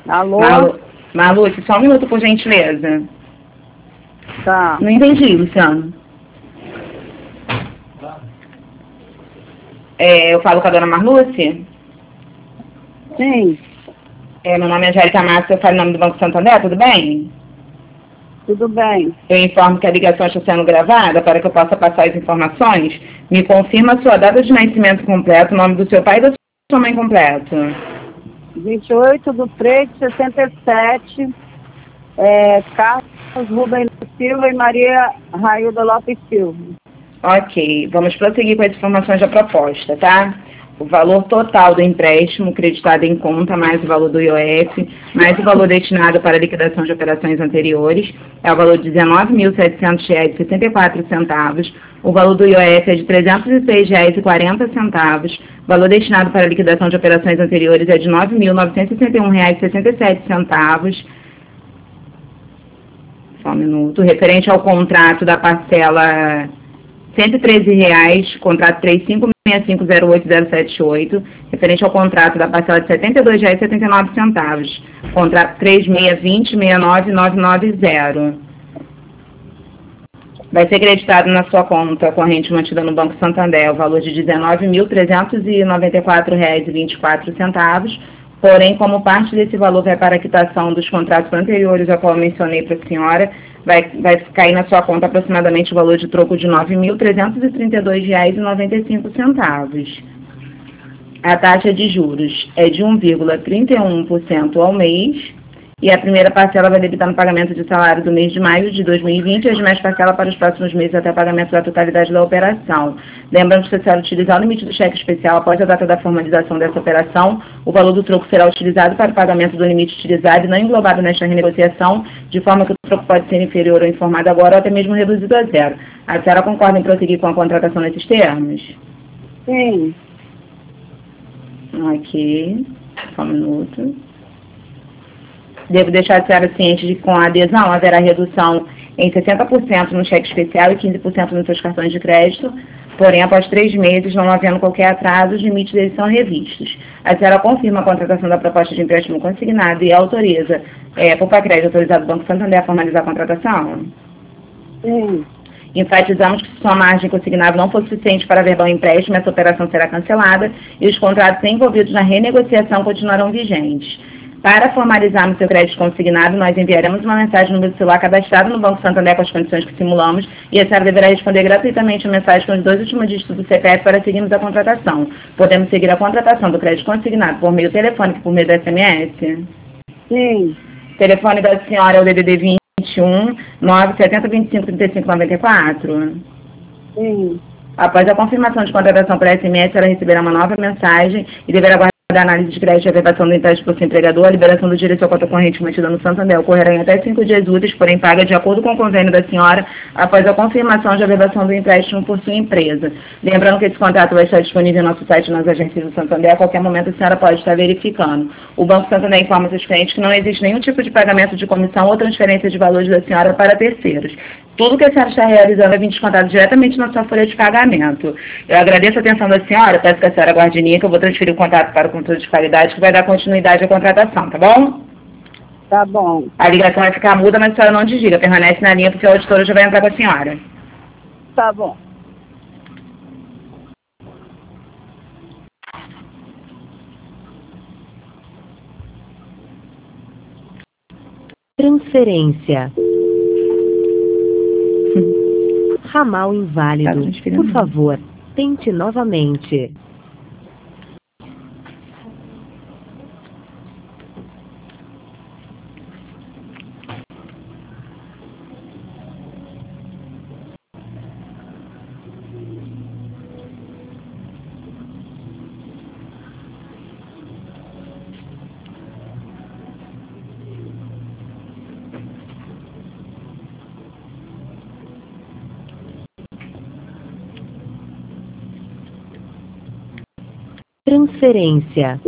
Alô? Marluce, só um minuto, por gentileza. Tá. Não entendi, Luciano. Eu falo com a dona Marluce? Sim, Meu nome é Angélica Massa, eu falo em nome do Banco Santander, tudo bem? tudo bem. Eu informo que a ligação está sendo gravada para que eu possa passar as informações. Me confirma a sua data de nascimento completo, o nome do seu pai e da sua mãe completo. 28/3/67, Carlos Rubens Silva e Maria Railda Lopes Silva. Ok, vamos prosseguir com as informações da proposta, tá? O valor total do empréstimo creditado em conta, mais o valor do IOF, mais o valor destinado para liquidação de operações anteriores, é o valor de R$ 19.700,64. O valor do IOF é de R$ 306,40. O valor destinado para liquidação de operações anteriores é de R$ 9.961,67. Só um minuto. Referente ao contrato da parcela R$ 113,00, contrato 35650878, referente ao contrato da parcela de R$ 72,79, contrato 3620699990. Vai ser creditado na sua conta corrente mantida no Banco Santander o valor de R$ 19.394,24, porém, como parte desse valor vai para a quitação dos contratos anteriores, a qual eu mencionei para a senhora, vai cair na sua conta aproximadamente o valor de troco de R$ 9.332,95. A taxa de juros é de 1,31% ao mês e a primeira parcela vai debitar no pagamento de salário do mês de maio de 2020 e as demais parcelas para os próximos meses até pagamento da totalidade da operação. Lembrando que se a senhora utilizar o limite do cheque especial após a data da formalização dessa operação, o valor do troco será utilizado para o pagamento do limite utilizado e não englobado nesta renegociação, de forma que o troco pode ser inferior ou informado agora ou até mesmo reduzido a zero. A senhora concorda em prosseguir com a contratação nesses termos? Sim, Ok, só um minuto. Devo deixar a senhora ciente de que com a adesão haverá redução em 60% no cheque especial e 15% nos seus cartões de crédito, porém, após 3 meses, não havendo qualquer atraso, os limites deles são revistos. A senhora confirma a contratação da proposta de empréstimo consignado e autoriza, por crédito autorizado do Banco Santander a formalizar a contratação? sim. Enfatizamos que se sua margem consignável não for suficiente para verbar o empréstimo, essa operação será cancelada e os contratos envolvidos na renegociação continuarão vigentes. Para formalizarmos seu crédito consignado, nós enviaremos uma mensagem no número do celular cadastrado no Banco Santander com as condições que simulamos e a senhora deverá responder gratuitamente a mensagem com os 2 últimos dígitos do CPF para seguirmos a contratação. Podemos seguir a contratação do crédito consignado por meio telefônico e por meio do SMS? Sim, O telefone da senhora é o DDD 21 970 25 35 94? sim. Após a confirmação de contratação por SMS, ela receberá uma nova mensagem e deverá aguardar a análise de crédito e averbação do empréstimo por seu empregador. A liberação do direito à sua conta corrente mantida no Santander ocorrerá em até 5 dias úteis, porém paga de acordo com o convênio da senhora após a confirmação de averbação do empréstimo por sua empresa. Lembrando que esse contrato vai estar disponível no nosso site nas agências do Santander. A qualquer momento a senhora pode estar verificando. O Banco Santander informa seus clientes que não existe nenhum tipo de pagamento de comissão ou transferência de valores da senhora para terceiros. Tudo que a senhora está realizando é vir descontado diretamente na sua folha de pagamento. Eu agradeço a atenção da senhora, peço que a senhora aguarde que eu vou transferir o contato para o controle de qualidade, que vai dar continuidade à contratação, tá bom? Tá bom. A ligação vai ficar muda, mas a senhora não desliga, permanece na linha, porque a auditora já vai entrar com a senhora. Tá bom. Transferência. Ramal inválido. Por favor, tente novamente. Transferência.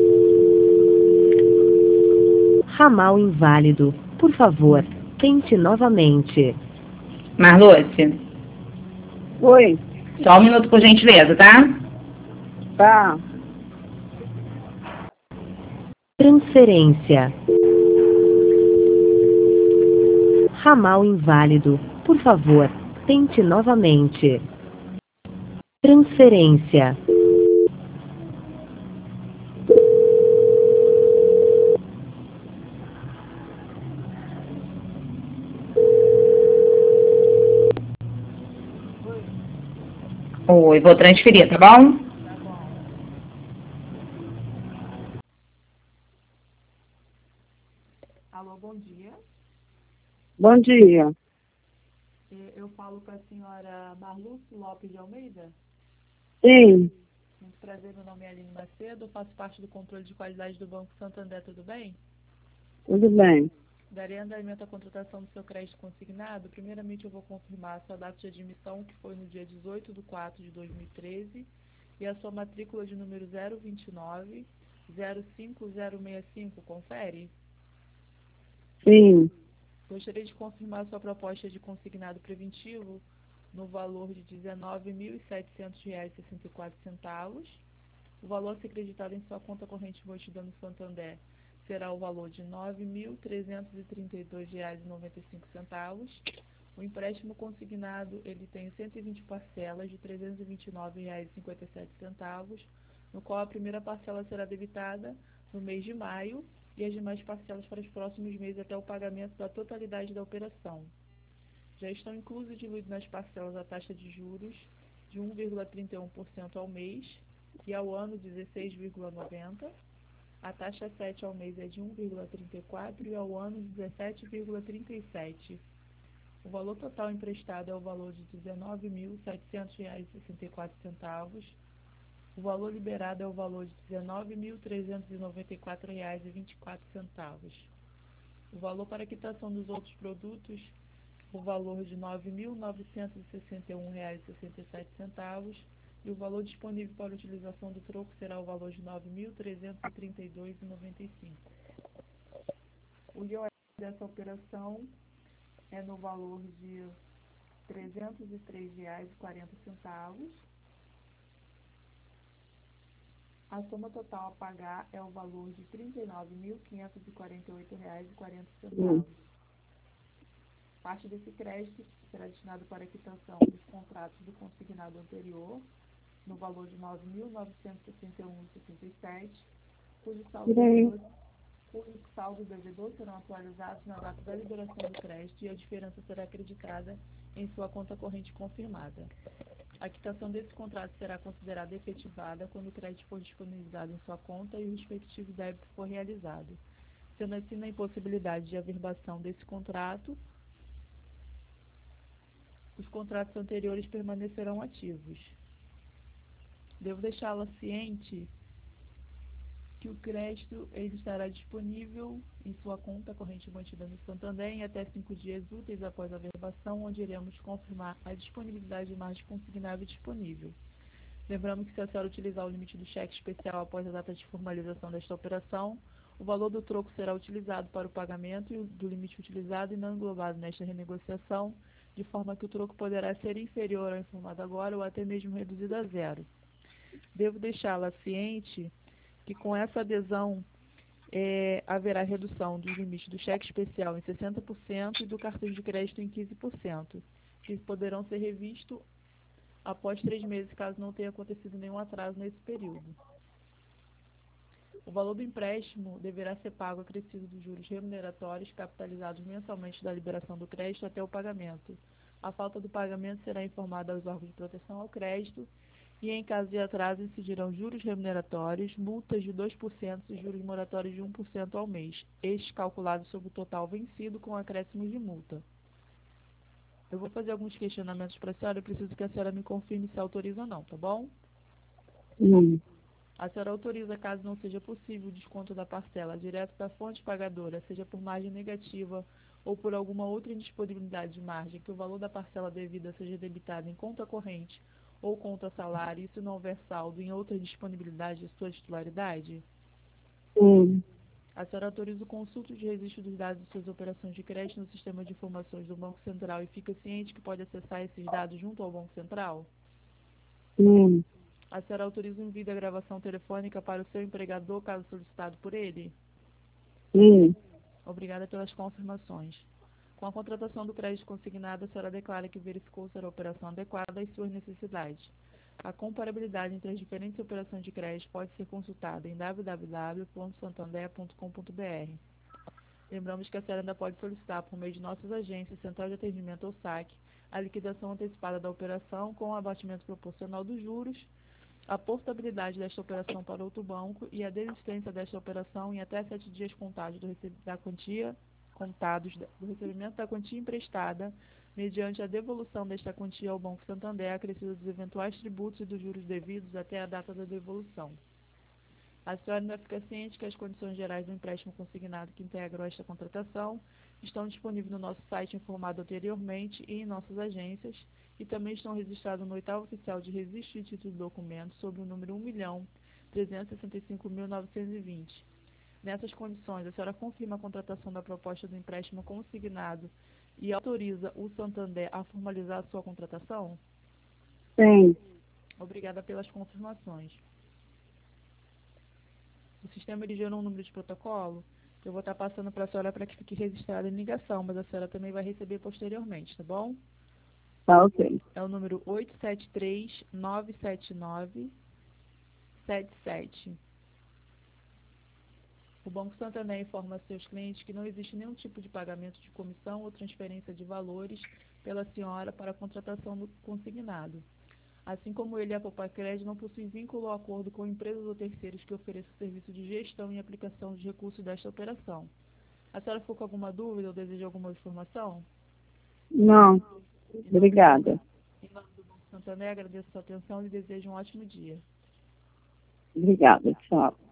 Ramal inválido. Por favor, tente novamente. Marluce, Oi. só um minuto por gentileza, tá? Tá. Transferência. Ramal inválido. Por favor, tente novamente. Transferência. Oi, vou transferir, tá bom? Alô, bom dia. Bom dia. Eu falo com a senhora Marluce Lopes de Almeida. Sim, Muito prazer, meu nome é Aline Macedo, faço parte do controle de qualidade do Banco Santander, tudo bem? tudo bem. Darei andamento à contratação do seu crédito consignado. Primeiramente, eu vou confirmar a sua data de admissão, que foi no dia 18 de 4 de 2013, e a sua matrícula de número 029 05065. Confere? Sim, Gostaria de confirmar sua proposta de consignado preventivo no valor de R$ 19.700,64. O valor a ser acreditado em sua conta corrente investida no Santander será o valor de R$ 9.332,95. O empréstimo consignado ele tem 120 parcelas de R$ 329,57, no qual a primeira parcela será debitada no mês de maio e as demais parcelas para os próximos meses até o pagamento da totalidade da operação. Já estão inclusos e diluídos nas parcelas a taxa de juros de 1,31% ao mês e ao ano 16,90%. A taxa 7 ao mês é de 1,34% e ao ano 17,37%. O valor total emprestado é o valor de R$ 19.700,64. O valor liberado é o valor de R$ 19.394,24. O valor para quitação dos outros produtos, o valor de R$ 9.961,67. E o valor disponível para utilização do troco será o valor de R$ 9.332,95. O IOF dessa operação é no valor de R$ 303,40. A soma total a pagar é o valor de R$ 39.548,40. Parte desse crédito será destinado para a quitação dos contratos do consignado anterior, no valor de R$ 9.961,67, cujo saldo devedor serão atualizados na data da liberação do crédito e a diferença será acreditada em sua conta corrente confirmada. A quitação desse contrato será considerada efetivada quando o crédito for disponibilizado em sua conta e o respectivo débito for realizado. Sendo assim, na impossibilidade de averbação desse contrato, os contratos anteriores permanecerão ativos. Devo deixá-la ciente que o crédito ele estará disponível em sua conta corrente mantida no Santander em até 5 dias úteis após a averbação, onde iremos confirmar a disponibilidade de margem consignável disponível. Lembrando que se a senhora utilizar o limite do cheque especial após a data de formalização desta operação, o valor do troco será utilizado para o pagamento do limite utilizado e não englobado nesta renegociação, de forma que o troco poderá ser inferior ao informado agora ou até mesmo reduzido a zero. Devo deixá-la ciente que com essa adesão haverá redução dos limites do cheque especial em 60% e do cartão de crédito em 15%, que poderão ser revistos após 3 meses, caso não tenha acontecido nenhum atraso nesse período. O valor do empréstimo deverá ser pago acrescido dos juros remuneratórios capitalizados mensalmente da liberação do crédito até o pagamento. A falta do pagamento será informada aos órgãos de proteção ao crédito e, em caso de atraso, incidirão juros remuneratórios, multas de 2% e juros moratórios de 1% ao mês, estes calculados sobre o total vencido com acréscimos de multa. Eu vou fazer alguns questionamentos para a senhora, eu preciso que a senhora me confirme se autoriza ou não, tá bom? A senhora autoriza, caso não seja possível, o desconto da parcela direto da fonte pagadora, seja por margem negativa ou por alguma outra indisponibilidade de margem, que o valor da parcela devida seja debitado em conta corrente ou conta salário, e se não houver saldo em outra disponibilidade de sua titularidade? A senhora autoriza o consulto de registro dos dados de suas operações de crédito no sistema de informações do Banco Central e fica ciente que pode acessar esses dados junto ao Banco Central? A senhora autoriza o envio da gravação telefônica para o seu empregador, caso solicitado por ele? Obrigada pelas confirmações. Com a contratação do crédito consignado, a senhora declara que verificou ser a operação adequada às suas necessidades. A comparabilidade entre as diferentes operações de crédito pode ser consultada em www.santander.com.br. Lembramos que a senhora ainda pode solicitar, por meio de nossas agências, Central de Atendimento ou SAC, a liquidação antecipada da operação com o abatimento proporcional dos juros, a portabilidade desta operação para outro banco e a desistência desta operação em até 7 dias contados do recebimento da quantia emprestada, mediante a devolução desta quantia ao Banco Santander, acrescido dos eventuais tributos e dos juros devidos até a data da devolução. A senhora ainda fica ciente que as condições gerais do empréstimo consignado que integram esta contratação estão disponíveis no nosso site informado anteriormente e em nossas agências, e também estão registrados no 8º oficial de registro de título de documentos sob o número 1.365.920. Nessas condições, a senhora confirma a contratação da proposta do empréstimo consignado e autoriza o Santander a formalizar a sua contratação? Sim. Obrigada pelas confirmações. O sistema ele gerou um número de protocolo que eu vou estar passando para a senhora para que fique registrado em ligação, mas a senhora também vai receber posteriormente, tá bom? Tá ok. É o número 873-979-77. O Banco Santander informa a seus clientes que não existe nenhum tipo de pagamento de comissão ou transferência de valores pela senhora para a contratação do consignado. Assim como ele e a Popacred não possuem vínculo ou acordo com empresas ou terceiros que ofereçam serviço de gestão e aplicação de recursos desta operação. A senhora ficou com alguma dúvida ou deseja alguma informação? Não. Obrigada. Em nome do Banco Santander, agradeço a sua atenção e desejo um ótimo dia. Obrigada. Tchau.